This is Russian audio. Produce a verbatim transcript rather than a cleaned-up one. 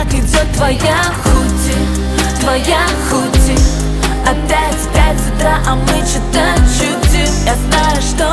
как идет твоя худи, твоя худи. Опять пять утра, а мы что-то чудим. Я знаю, что